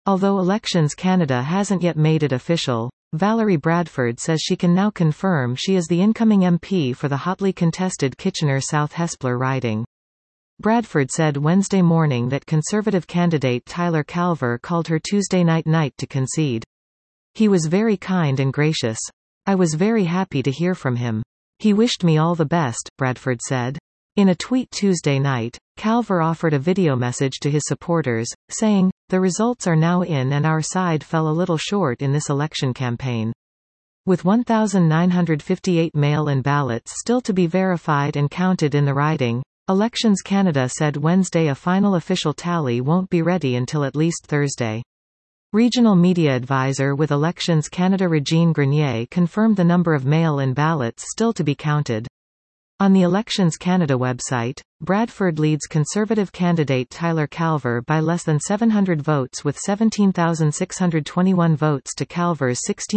Although Elections Canada hasn't yet made it official, Valerie Bradford says she can now confirm she is the incoming MP for the hotly contested Kitchener South Hespeler riding. Bradford said Wednesday morning that Conservative candidate Tyler Calver called her Tuesday night to concede. "He was very kind and gracious. I was very happy to hear from him. He wished me all the best," Bradford said. In a tweet Tuesday night, Calver offered a video message to his supporters, saying, "The results are now in and our side fell a little short in this election campaign." With 1,958 mail-in ballots still to be verified and counted in the riding, Elections Canada said Wednesday a final official tally won't be ready until at least Thursday. Regional media advisor with Elections Canada Regine Grenier confirmed the number of mail-in ballots still to be counted. On the Elections Canada website, Bradford leads Conservative candidate Tyler Calver by less than 700 votes with 17,621 votes to Calver's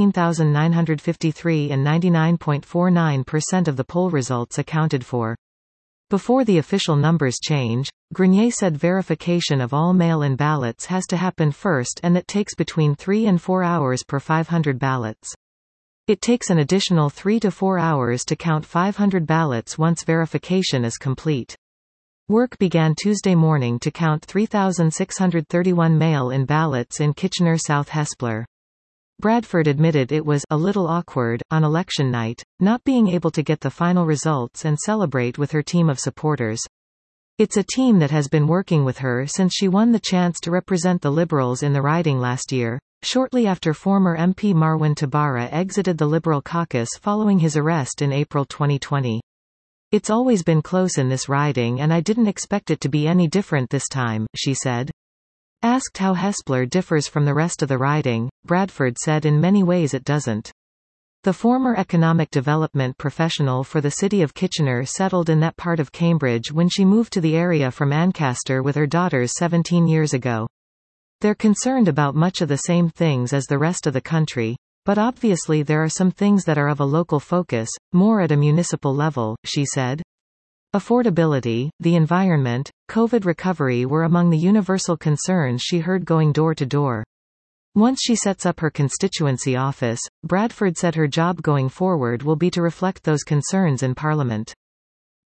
16,953 and 99.49% of the poll results accounted for. Before the official numbers change, Grenier said verification of all mail-in ballots has to happen first and that takes between 3 and 4 hours per 500 ballots. It takes an additional 3 to 4 hours to count 500 ballots once verification is complete. Work began Tuesday morning to count 3,631 mail-in ballots in Kitchener South Hespeler. Bradford admitted it was a little awkward, on election night, not being able to get the final results and celebrate with her team of supporters. "It's a team that has been working with her since she won the chance to represent the Liberals in the riding last year, shortly after former MP Marwan Tabara exited the Liberal caucus following his arrest in April 2020. It's always been close in this riding and I didn't expect it to be any different this time," she said. Asked how Hespeler differs from the rest of the riding, Bradford said in many ways it doesn't. The former economic development professional for the city of Kitchener settled in that part of Cambridge when she moved to the area from Ancaster with her daughters 17 years ago. "They're concerned about much of the same things as the rest of the country, but obviously there are some things that are of a local focus, more at a municipal level," she said. Affordability, the environment, COVID recovery were among the universal concerns she heard going door to door. Once she sets up her constituency office, Bradford said her job going forward will be to reflect those concerns in Parliament.